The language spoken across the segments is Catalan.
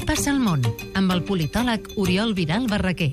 passa al món? Amb el politòleg Oriol Vidal Barraquer.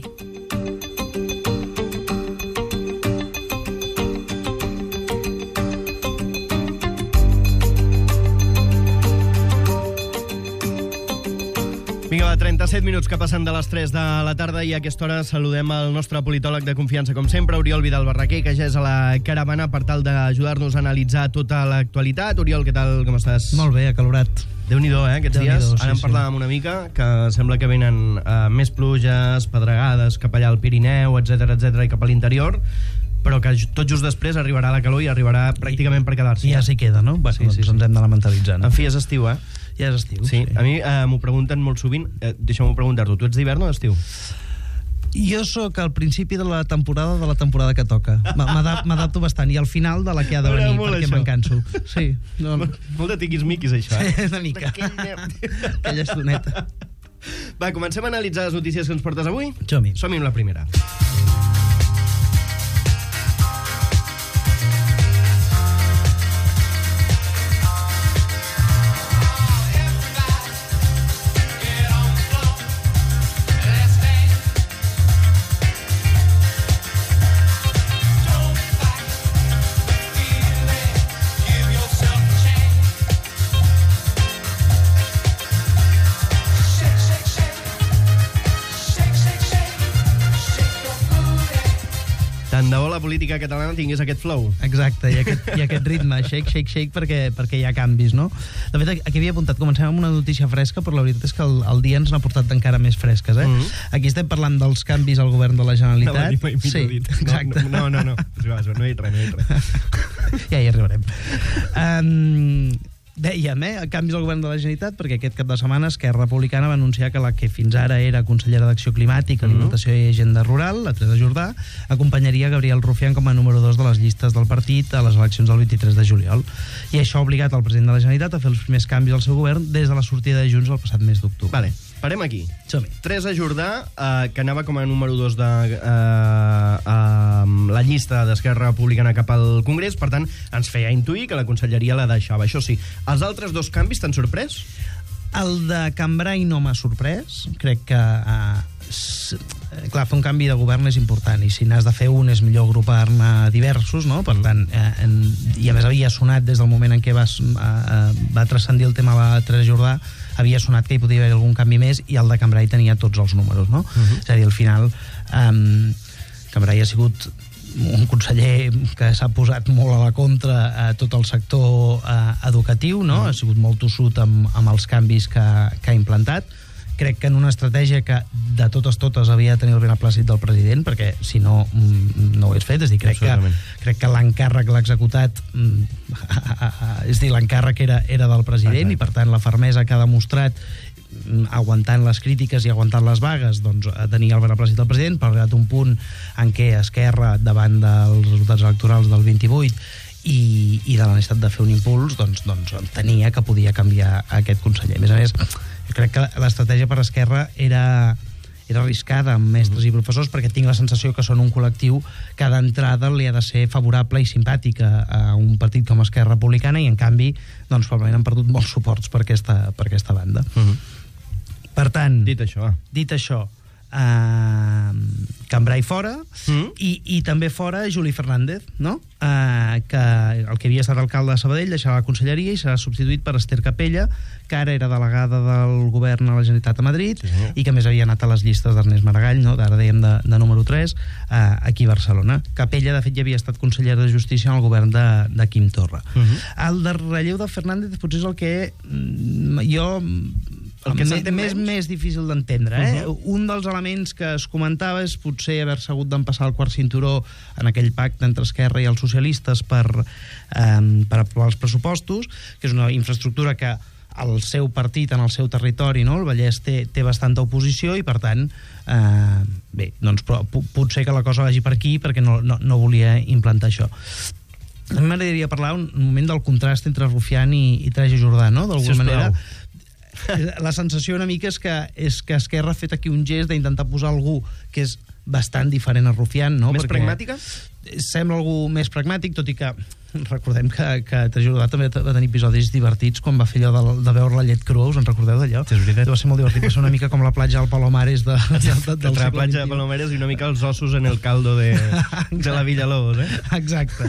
Vinga, va, 37 minuts que passen de les 3 de la tarda i a aquesta hora saludem el nostre politòleg de confiança, com sempre, Oriol Vidal Barraquer, que ja és a la caravana per tal d'ajudar-nos a analitzar tota l'actualitat. Oriol, què tal, com estàs? Molt bé, acalorat. Déu-n'hi-do, aquests dies. Ara en parlàvem una mica, que sembla que venen més pluges, pedregades cap allà al Pirineu, etc i cap a l'interior, però que tot just després arribarà la calor i arribarà pràcticament per quedar-se. I ja s'hi queda, no? Bueno, doncs ens hem d'anar mentalitzant. En fi, és estiu, Ja és estiu, sí. A mi m'ho pregunten molt sovint. Deixa'm-ho preguntar-t'ho. Tu ets d'hivern o d'estiu? Jo sóc al principi de la temporada que toca. M'adapto bastant. I al final de la que ha de venir, perquè me'n canso. Sí. No. Molt de tiquis-miquis, això, Una mica. Aquella estoneta. Va, comencem a analitzar les notícies que ens portes avui? Som-hi. Som-hi amb la primera. Tant de bo la política catalana tingués aquest flow. Exacte, i aquest ritme, shake, perquè hi ha canvis, no? De fet, aquí havia apuntat, comencem amb una notícia fresca, però la veritat és que el dia ens n'ha portat encara més fresques, Aquí estem parlant dels canvis al govern de la Generalitat. Sí, exacte. No he dit res. Ja hi arribarem. Dèiem, canvis al govern de la Generalitat, perquè aquest cap de setmana Esquerra Republicana va anunciar que la que fins ara era consellera d'Acció Climàtica, Alimentació i Agenda Rural, la Teresa Jordà, acompanyaria Gabriel Rufián com a número 2 de les llistes del partit a les eleccions del 23 de juliol. I això ha obligat el president de la Generalitat a fer els primers canvis al seu govern des de la sortida de Junts el passat mes d'octubre. Vale, parem aquí. Som-hi. Teresa Jordà, que anava com a número 2 de la llista d'Esquerra Republicana cap al Congrés, per tant, ens feia intuir que la conselleria la deixava. Això sí, els altres dos canvis t'han sorprès? El de Cambray no m'ha sorprès. Crec que clar, fer un canvi de govern és important i si n'has de fer un és millor agrupar-ne diversos, no? Per tant, i a més havia sonat des del moment en què va transcendir el tema de Teresa Jordà, havia sonat que hi podia haver algun canvi més i el de Cambray tenia tots els números, no? És a dir, al final Cambray ha sigut un conseller que s'ha posat molt a la contra a tot el sector educatiu, no? Ha sigut molt tossut amb els canvis que ha implantat. Crec que en una estratègia que de totes havia de tenir el beneplàcit del president, perquè si no, no ho hagués fet. És dir, crec que l'encàrrec l'ha executat, és dir, l'encàrrec era del president. Exacte. I per tant la fermesa que ha demostrat aguantant les crítiques i aguantant les vagues, doncs tenia el beneplàcit del president, però ha arribat un punt en què Esquerra, davant dels resultats electorals del 28 i de la necessitat de fer un impuls, doncs tenia que podia canviar aquest conseller. A més, jo crec que l'estratègia per Esquerra era arriscada amb mestres i professors, perquè tinc la sensació que són un col·lectiu que d'entrada li ha de ser favorable i simpàtica a un partit com Esquerra Republicana i en canvi doncs probablement han perdut molts suports per aquesta banda. Per tant, dit això, Cambray fora i també fora Juli Fernández, no? Que el que havia estat alcalde de Sabadell deixarà la conselleria i serà substituït per Esther Capella, que ara era delegada del govern a la Generalitat a Madrid i que més havia anat a les llistes d'Ernest Maragall, no? Ara dèiem de número 3, aquí a Barcelona. Capella, de fet, ja havia estat consellera de Justícia en el govern de Quim Torra. El de relleu de Fernández potser és el que jo més difícil d'entendre. Un dels elements que es comentava és potser haver-se hagut d'empassar el quart cinturó en aquell pacte entre Esquerra i els socialistes per aprovar els pressupostos, que és una infraestructura que el seu partit en el seu territori, no? El Vallès té bastanta oposició i per tant doncs potser que la cosa vagi per aquí perquè no volia implantar això. A mi m'agradaria parlar un moment del contrast entre Rufián i Teresa Jordà, no? D'alguna manera la sensació una mica és que Esquerra ha fet aquí un gest d'intentar posar algú que és bastant diferent a Rufián, no? Més pragmàtica? Sembla algú més pragmàtic, tot i que recordem que Trajordà també va tenir episodis divertits quan va fer allò de veure la llet crua, us en recordeu d'allò? Sí, és veritat. Va ser molt divertit, va ser una mica com la platja del Palomares del segle la platja de Palomares i una mica els ossos en el caldo de la Villalobos, Exacte.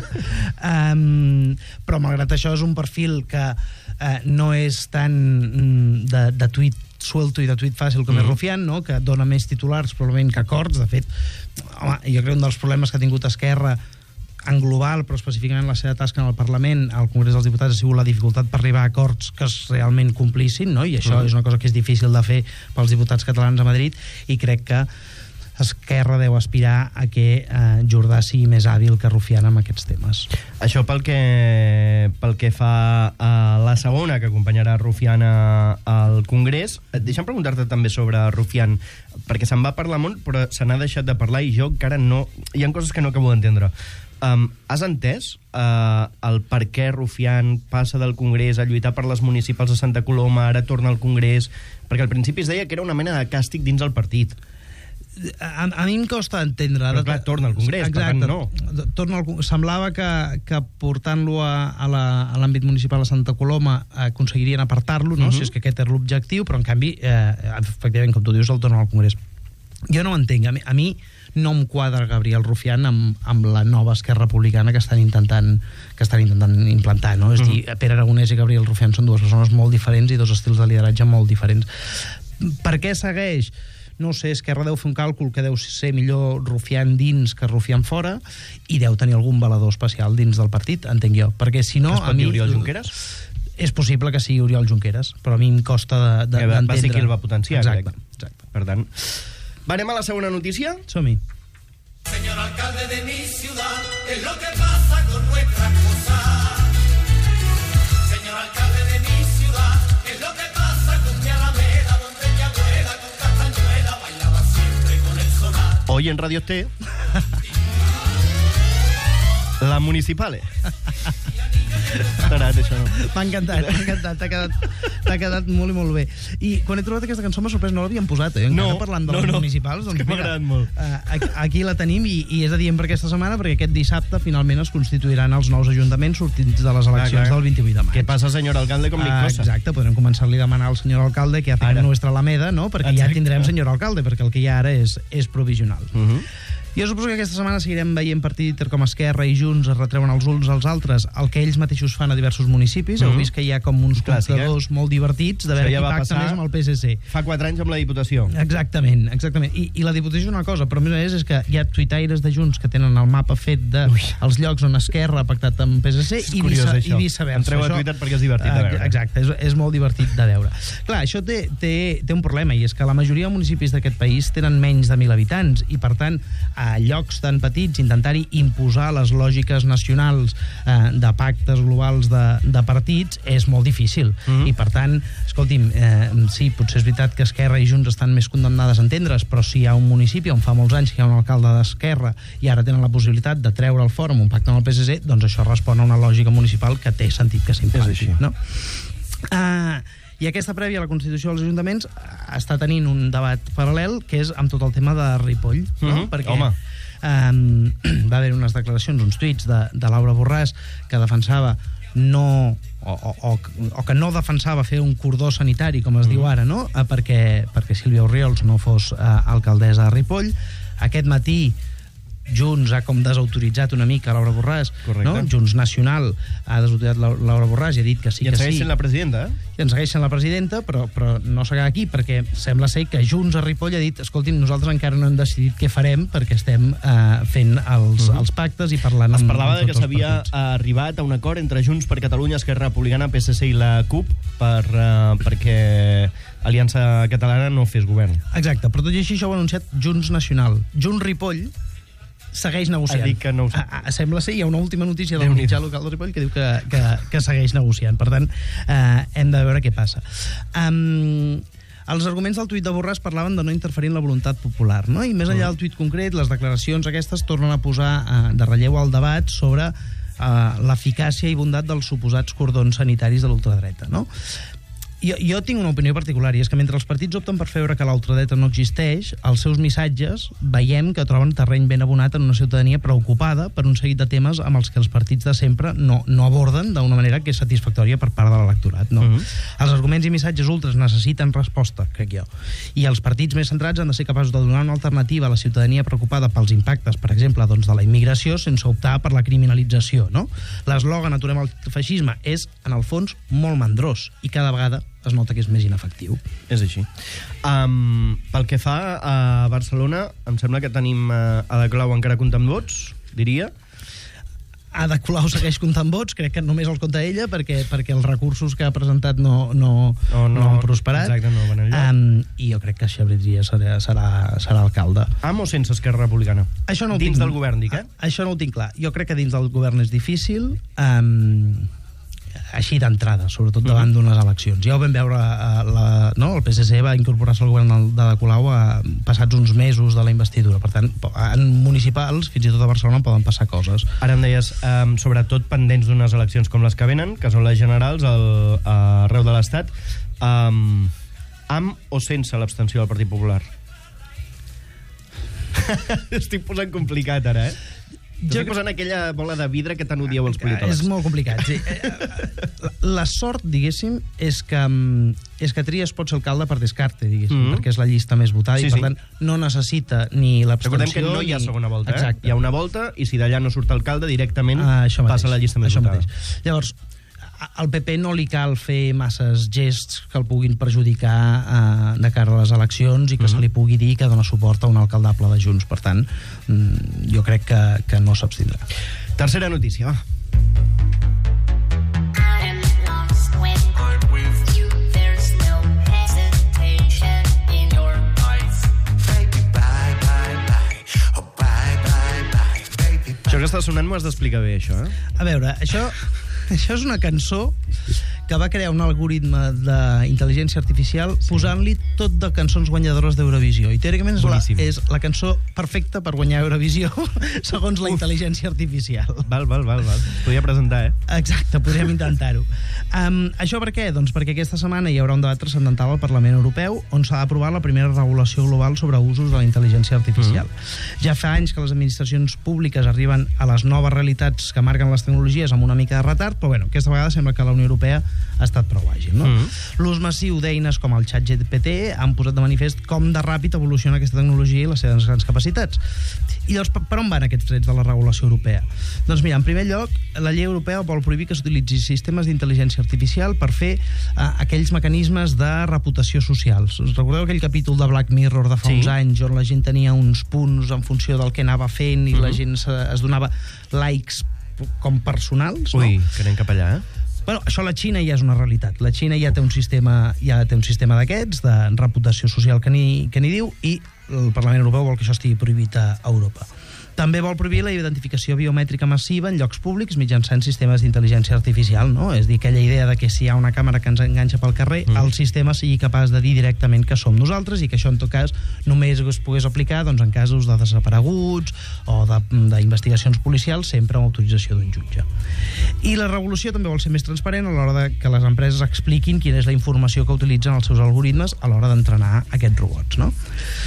Però malgrat això és un perfil que no és tan de tuit suelto i de tuit fàcil com és Rufián, no? Que dona més titulars probablement que acords. De fet, home, jo crec que un dels problemes que ha tingut Esquerra en global, però específicament la seva tasca en el Parlament, al Congrés dels Diputats, ha sigut la dificultat per arribar a acords que es realment complissin, no? I això és una cosa que és difícil de fer pels diputats catalans a Madrid, i crec que Esquerra deu aspirar a que Jordà sigui més hàbil que Rufián amb aquests temes. Això pel que fa a la segona, que acompanyarà Rufián al Congrés. Deixa'm preguntar-te també sobre Rufián, perquè se'n va parlar molt, però se n'ha deixat de parlar i jo encara no... Hi ha coses que no acabo d'entendre. Has entès el per què Rufián passa del Congrés a lluitar per les municipals de Santa Coloma, ara torna al Congrés? Perquè al principi es deia que era una mena de càstig dins el partit. A mi em costa entendre... Però clar, torna al Congrés, exacte, per tant no. Semblava que portant-lo a l'àmbit municipal de Santa Coloma aconseguirien apartar-lo, no? Si és que aquest és l'objectiu, però en canvi, efectivament, com tu dius, el torna al Congrés. Jo no ho entenc. A mi no em quadra Gabriel Rufián amb la nova Esquerra Republicana que estan intentant implantar, no? És dir, Pere Aragonès i Gabriel Rufián són dues persones molt diferents i dos estils de lideratge molt diferents. Per què segueix? No sé, Esquerra deu fer un càlcul que deu ser millor Rufián dins que Rufián fora, i deu tenir algun valedor especial dins del partit, entenc jo. Perquè si no... Que es pot dir Oriol Junqueras? És possible que sigui Oriol Junqueras, però a mi em costa d'entendre. Va ser qui el va potenciar, exacte, crec. Exacte. Per tant... Anem a la segona notícia? Som-hi. Señor alcalde de mi ciudad, ¿qué es lo que pasa con nuestras cosas? Señor alcalde de mi ciudad, ¿qué es lo que pasa con mi alameda, donde mi abuela con castañuela bailaba siempre con el sonar? Hoy en Radio T, la Municipale. T'ha això, no? M'ha encantat, t'ha quedat molt i molt bé. I quan he trobat aquesta cançó m'ha sorprès, no l'havíem posat, No, parlant de les municipals. És que m'ha agradat molt. Aquí la tenim i és adient per aquesta setmana, perquè aquest dissabte finalment es constituiran els nous ajuntaments sortits de les eleccions del 28 de maig. Què passa, senyor alcalde, com Cosa? Exacte, podrem començar-li a demanar al senyor alcalde que hace nuestra Alameda, no? Perquè ja tindrem senyor alcalde, perquè el que hi ha ara és provisional. Jo suposo que aquesta setmana seguirem veient partit com Esquerra i Junts es retreuen els uns als altres el que ells mateixos fan a diversos municipis. Heu vist que hi ha com uns comptadors molt divertits de veure qui pacta més amb el PSC. Fa 4 anys amb la Diputació. Exactament. I la Diputació és una cosa, però a més és que hi ha tuitaires de Junts que tenen el mapa fet dels llocs on Esquerra ha pactat amb PSC i viceversa. Entreu a Twitter perquè és divertit de veure. Exacte, és molt divertit de veure. Clar, això té un problema, i és que la majoria de municipis d'aquest país tenen menys de 1.000 habitants, i per tant a llocs tan petits intentar-hi imposar les lògiques nacionals de pactes globals de partits és molt difícil. I per tant, escolti'm, sí, potser és veritat que Esquerra i Junts estan més condemnades a entendre's, però si hi ha un municipi on fa molts anys que hi ha un alcalde d'Esquerra i ara tenen la possibilitat de treure el fòrum un pacte amb el PSC, doncs això respon a una lògica municipal que té sentit que s'implanti, no? I aquesta prèvia a la Constitució dels Ajuntaments està tenint un debat paral·lel, que és amb tot el tema de Ripoll, no? Perquè va haver unes declaracions, uns tuits de Laura Borràs que defensava que no defensava fer un cordó sanitari, com es diu ara, no? perquè Sílvia Orriols no fos alcaldessa de Ripoll. Aquest matí Junts ha com desautoritzat una mica Laura Borràs, no? Junts Nacional ha desautoritzat Laura Borràs i ha dit que sí que sí. I ens segueix sent la presidenta, I ens segueix sent la presidenta, però no s'acaba aquí, perquè sembla ser que Junts a Ripoll ha dit, escolti'm, nosaltres encara no hem decidit què farem, perquè estem fent els pactes i parlant amb tots els partits. Es parlava que s'havia arribat a un acord entre Junts per Catalunya, Esquerra Republicana, PSC i la CUP perquè Aliança Catalana no fes govern. Exacte, però tot i així això ho ha anunciat Junts Nacional. Junts Ripoll segueix negociant. Ha dit que no ho sé. Sembla ser, hi ha una última notícia del mitjà local de Ripoll que diu que segueix negociant. Per tant, hem de veure què passa. Els arguments del tuit de Borràs parlaven de no interferir en la voluntat popular, no? I més enllà del tuit concret, les declaracions aquestes tornen a posar de relleu el debat sobre l'eficàcia i bondat dels suposats cordons sanitaris de l'ultradreta, no? Jo tinc una opinió particular, i és que mentre els partits opten per fer veure que l'ultradreta no existeix, els seus missatges veiem que troben terreny ben abonat en una ciutadania preocupada per un seguit de temes amb els que els partits de sempre no aborden d'una manera que és satisfactòria per part de l'electorat. No? Els arguments i missatges ultres necessiten resposta, crec jo. I els partits més centrats han de ser capaços de donar una alternativa a la ciutadania preocupada pels impactes, per exemple, doncs, de la immigració, sense optar per la criminalització. No? L'eslògan "Aturem el feixisme" és, en el fons, molt mandrós, i cada vegada es nota que és més inefectiu. És així. Pel que fa a Barcelona, em sembla que tenim Ada Colau encara comptant vots, diria. Ada Colau segueix comptant vots, crec que només els compta ella, perquè els recursos que ha presentat no han prosperat. Exacte, no van enlloc. I jo crec que Xavier Trias serà alcalde. Amb o sense Esquerra Republicana? Això no dins del govern, dic, Això no ho tinc clar. Jo crec que dins del govern és difícil, així d'entrada, sobretot davant d'unes eleccions. Ja ho vam veure, el PSC va incorporar-se al govern d'Ada Colau passats uns mesos de la investidura. Per tant, en municipals, fins i tot a Barcelona, poden passar coses. Ara em deies, sobretot pendents d'unes eleccions com les que venen, que són les generals arreu de l'Estat, amb o sense l'abstenció del Partit Popular? Estic posant complicat ara, Estic posant aquella bola de vidre que tant odieu els politòlegs. És molt complicat, sí. La sort, diguéssim, és que Trias pot ser alcalde per descarte, diguéssim, perquè és la llista més votada, i per tant no necessita ni l'abstenció... Recordem que no hi ha segona volta, Hi ha una volta, i si d'allà no surt alcalde, directament passa a la llista més votada. Llavors, al PP no li cal fer masses gests que el puguin perjudicar de cara a les eleccions i que se li pugui dir que dona suport a un alcaldable de Junts. Per tant, jo crec que no s'abstindrà. Tercera notícia, va. Això que està sonant m'ho has d'explicar bé, això, A veure, això és una cançó que va crear un algoritme d'intel·ligència artificial posant-li tot de cançons guanyadores d'Eurovisió. I teòricament és la cançó perfecta per guanyar Eurovisió, segons la intel·ligència artificial. Val. Podria presentar, Exacte, podríem intentar-ho. Això per què? Doncs perquè aquesta setmana hi haurà un debat transcendental al Parlament Europeu on s'ha d'aprovar la primera regulació global sobre usos de la intel·ligència artificial. Ja fa anys que les administracions públiques arriben a les noves realitats que marquen les tecnologies amb una mica de retard, però bueno, aquesta vegada sembla que la Unió Europea ha estat prou àgil, no? L'ús massiu d'eines com el ChatGPT han posat de manifest com de ràpid evoluciona aquesta tecnologia i les seves grans capacitats. I llavors, per on van aquests trets de la regulació europea? Doncs mira, en primer lloc, la llei europea vol prohibir que s'utilitzi sistemes d'intel·ligència artificial per fer aquells mecanismes de reputació socials. Us recordeu aquell capítol de Black Mirror de fa uns anys on la gent tenia uns punts en funció del que anava fent i la gent es donava likes com personals, no? Ui, que anem cap allà, Bueno, això a la Xina ja és una realitat. La Xina ja té un sistema d'aquests, de reputació social que n'hi diu, i el Parlament Europeu vol que això estigui prohibit a Europa. També vol prohibir la identificació biomètrica massiva en llocs públics mitjançant sistemes d'intel·ligència artificial, no? És a dir, aquella idea de que si hi ha una càmera que ens enganxa pel carrer, el sistema sigui capaç de dir directament que som nosaltres i que això, en tot cas, només es pogués aplicar en casos de desapareguts o d'investigacions policials, sempre amb autorització d'un jutge. I la regulació també vol ser més transparent a l'hora de que les empreses expliquin quina és la informació que utilitzen els seus algoritmes a l'hora d'entrenar aquests robots, no?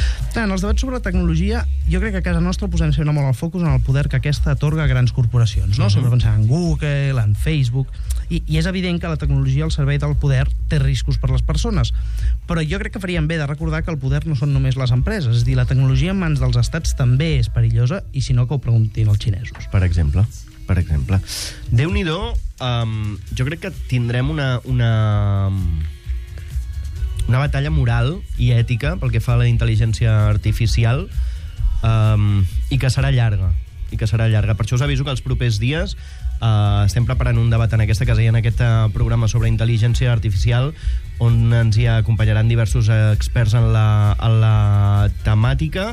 En els debats sobre tecnologia, jo crec que a casa nostra posem sempre molt al focus en el poder que aquesta atorga a grans corporacions, no? Sempre pensant en Google, en Facebook, i és evident que la tecnologia al servei del poder té riscos per les persones, però jo crec que faríem bé de recordar que el poder no són només les empreses, és a dir, la tecnologia en mans dels estats també és perillosa, i si no, que ho preguntin els xinesos. Per exemple. Déu-n'hi-do, jo crec que tindrem una batalla moral i ètica pel que fa a la intel·ligència artificial, i que serà llarga. Per això us aviso que els propers dies estem preparant un debat en aquesta casa i en aquest programa sobre intel·ligència artificial, on ens hi acompanyaran diversos experts en la temàtica.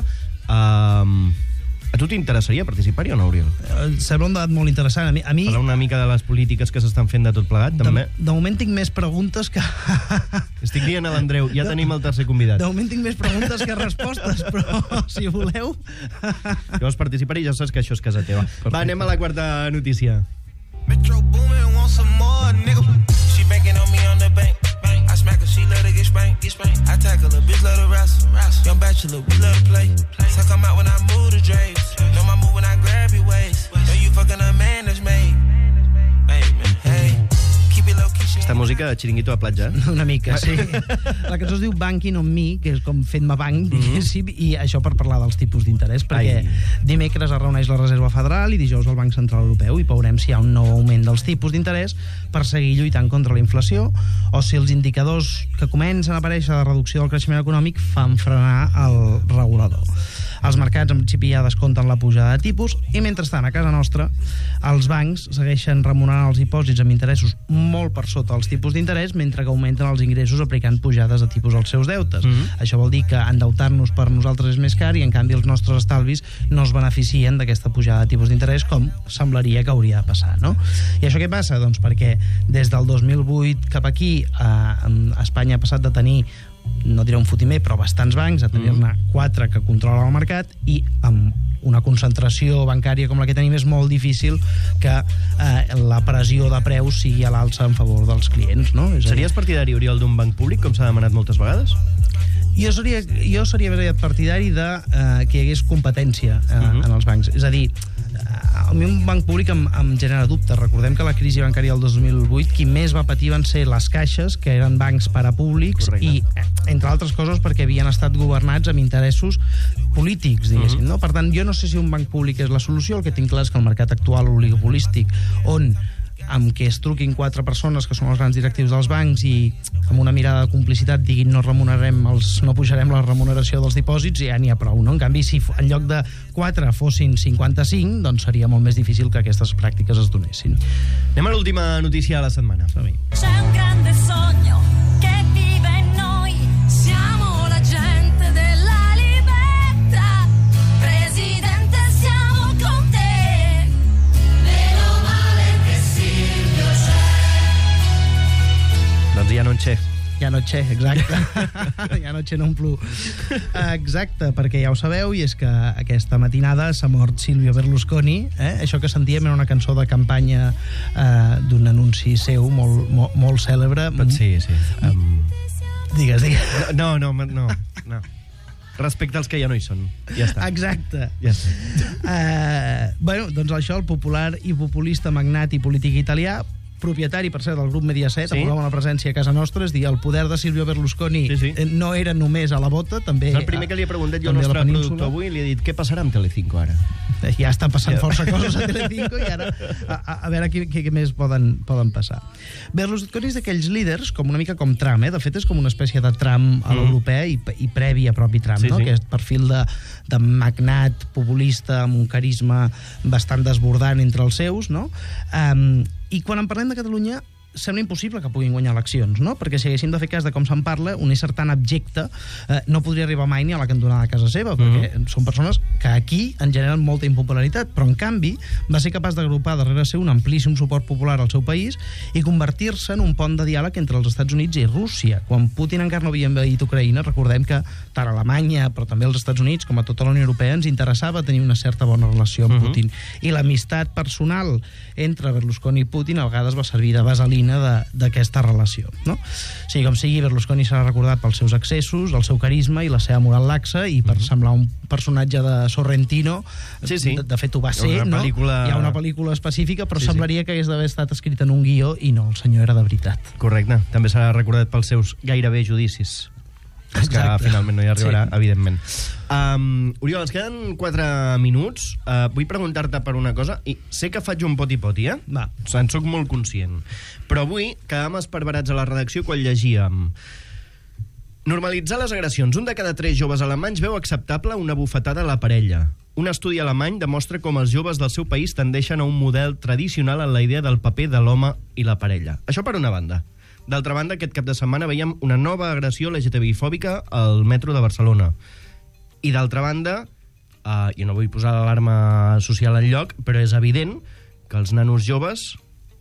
A tu t'interessaria participar-hi o no, Oriol? Sembla un debat molt interessant. A mi... Parlar una mica de les polítiques que s'estan fent de tot plegat, també. De moment tinc més preguntes que... Estic dient a l'Andreu, ja tenim el tercer convidat. De moment tinc més preguntes que respostes, però si voleu... Llavors participar-hi, ja saps que això és casa teva. Va, anem a la quarta notícia. Metro booming, want some more, nigga. She banking on me on the bank. I smack Aquesta música de xiringuito de platja. Una mica, sí. La cançó es diu Banking on Me, que és com fent-me banc, diguéssim, i això per parlar dels tipus d'interès, perquè dimecres es reuneix la Reserva Federal i dijous el Banc Central Europeu, i veurem si hi ha un nou augment dels tipus d'interès per seguir lluitant contra la inflació, o si els indicadors que comencen a aparèixer de reducció del creixement econòmic fan frenar el regulador. Els mercats, en principi, ja descompten la pujada de tipus i, mentrestant, a casa nostra, els bancs segueixen remunerant els dipòsits amb interessos molt per sota els tipus d'interès, mentre que augmenten els ingressos aplicant pujades de tipus als seus deutes. Això vol dir que endeutar-nos per nosaltres és més car i, en canvi, els nostres estalvis no es beneficien d'aquesta pujada de tipus d'interès, com semblaria que hauria de passar, no? I això què passa? Doncs perquè des del 2008 cap aquí Espanya ha passat de tenir, no diré un fotimer, però bastants bancs, a tenir-ne 4 que controlen el mercat, i amb una concentració bancària com la que tenim és molt difícil que la pressió de preus sigui a l'alça en favor dels clients, no? Series partidari, Oriol, d'un banc públic, com s'ha demanat moltes vegades? Jo seria més aviat partidari de que hi hagués competència en els bancs. És a dir, a mi un banc públic em genera dubte. Recordem que la crisi bancària del 2008 qui més va patir van ser les caixes, que eren bancs parapúblics. Correcte. I, entre altres coses, perquè havien estat governats amb interessos polítics, diguéssim, no? Per tant, jo no sé si un banc públic és la solució. El que tinc clar és que el mercat actual oligopolístic, on amb que es truquin 4 persones que són els grans directius dels bancs i amb una mirada de complicitat diguin no pujarem la remuneració dels dipòsits, ja n'hi ha prou, no? En canvi, si en lloc de 4 fossin 55, doncs seria molt més difícil que aquestes pràctiques es donessin. Anem a l'última notícia de la setmana. C'è un grande sogno che vive in noi, siamo la gente della libertà, presidente siamo con te, meno male che Silvio c'è. Doncs ja no en sé. Ja no sé, exacte. Ja no sé, no omplu. Exacte, perquè ja ho sabeu, i és que aquesta matinada s'ha mort Silvio Berlusconi. Això que sentíem era una cançó de campanya d'un anunci seu molt cèlebre. Sí. Digues. No. Respecte als que ja no hi són. Ja està. Exacte. Ja està. Bueno, doncs això, el popular i populista magnat i polític italià, propietari, per cert, del grup Mediaset, amb una presència a casa nostra, és dir, el poder de Silvio Berlusconi no era només a la bota, també... És el primer que li he preguntat jo al nostre productor avui, li he dit, què passarà amb Telecinco ara? Ja estan passant força coses a Telecinco i ara a veure què més poden passar. Berlusconi és d'aquells líders, com una mica com Trump, de fet és com una espècie de Trump a l'europea i previ a propi Trump, no? Aquest perfil de magnat populista amb un carisma bastant desbordant entre els seus, no? I quan en parlem de Catalunya sembla impossible que puguin guanyar eleccions, no? Perquè si haguéssim de fer cas de com se'n parla, un ésser tan abjecte no podria arribar mai ni a la cantonada de casa seva, perquè són persones que aquí en generen molta impopularitat, però en canvi va ser capaç d'agrupar darrere seu un amplíssim suport popular al seu país i convertir-se en un pont de diàleg entre els Estats Units i Rússia. Quan Putin encara no havia envaït Ucraïna, recordem que tant Alemanya, però també els Estats Units, com a tota la Unió Europea, ens interessava tenir una certa bona relació amb Putin. I l'amistat personal entre Berlusconi i Putin a vegades va servir de vaselina d'aquesta relació, no? Sí, com sigui, Berlusconi serà recordat pels seus excessos, el seu carisma i la seva moral laxa, i per semblar un personatge de Sorrentino. De fet ho va ser, no? Hi ha una pel·lícula específica, però semblaria que hagués d'haver estat escrita en un guió, i no, el senyor era de veritat. Correcte, també serà recordat pels seus gairebé judicis. És que finalment no hi arribarà, evidentment. Oriol, ens queden 4 minuts. Vull preguntar-te per una cosa, i sé que faig un poti-poti, Va. En soc molt conscient. Però avui quedàvem esparverats a la redacció quan llegíem: normalitzar les agressions. 1 de cada 3 joves alemanys veu acceptable una bufetada a la parella. Un estudi alemany demostra com els joves del seu país tendeixen a un model tradicional en la idea del paper de l'home i la parella. Això per una banda. D'altra banda, aquest cap de setmana veiem una nova agressió LGTBI-fòbica al metro de Barcelona. I d'altra banda, jo no vull posar l'alarma social en lloc, però és evident que els nanos joves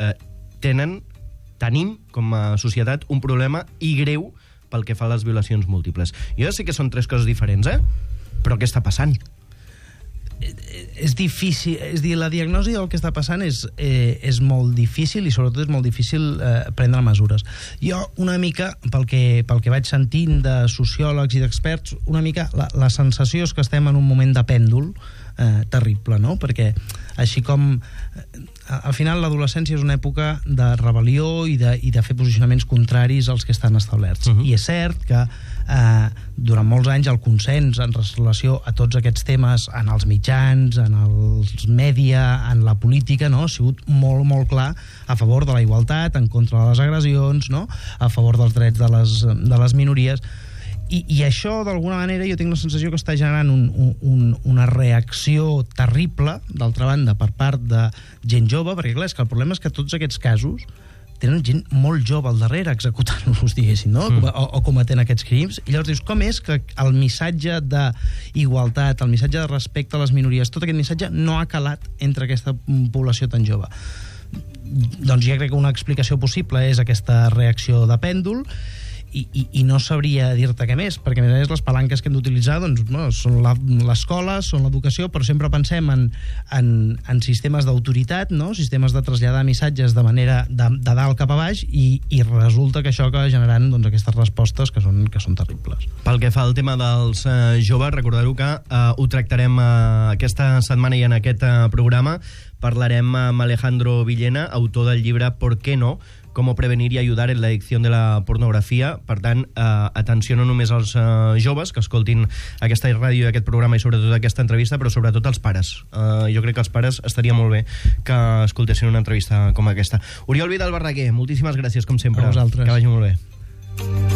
tenim com a societat un problema i greu pel que fa a les violacions múltiples. Jo ja sé que són 3 coses diferents, però què està passant? És difícil, és dir, la diagnosi del que està passant és molt difícil, i sobretot és molt difícil prendre mesures. Jo, una mica, pel que vaig sentint de sociòlegs i d'experts, una mica la sensació és que estem en un moment de pèndol terrible, no? Perquè així com al final l'adolescència és una època de rebel·lió i de fer posicionaments contraris als que estan establerts. I és cert que durant molts anys el consens en relació a tots aquests temes en els mitjans, en els mèdia, en la política, no? Ha sigut molt, molt clar a favor de la igualtat, en contra de les agressions, no? A favor dels drets de les minories. I això, d'alguna manera, jo tinc la sensació que està generant una reacció terrible, d'altra banda, per part de gent jove, perquè clar, és que el problema és que tots aquests casos tenen gent molt jove al darrere executant-los, diguéssim, no? O cometent aquests crims. I llavors dius, com és que el missatge d'igualtat, el missatge de respecte a les minories, tot aquest missatge no ha calat entre aquesta població tan jove? Doncs jo crec que una explicació possible és aquesta reacció de pèndol, i no sabria dir-te què més, perquè a més les palanques que hem d'utilitzar doncs, són l'escola, són l'educació, però sempre pensem en sistemes d'autoritat, no? Sistemes de traslladar missatges de manera de dalt cap a baix, i resulta que això acaba generant doncs, aquestes respostes que són terribles. Pel que fa al tema dels joves, recordeu que ho tractarem aquesta setmana i en aquest programa. Parlarem amb Alejandro Villena, autor del llibre ¿Por qué no? Cómo prevenir y ayudar en la adicción de la pornografia. Per tant, atenció no només als joves que escoltin aquesta ràdio i aquest programa i sobretot aquesta entrevista, però sobretot als pares. Jo crec que els pares estaria molt bé que escoltessin una entrevista com aquesta. Oriol Vidal Barraquer, moltíssimes gràcies, com sempre. A vosaltres. Que vagi molt bé.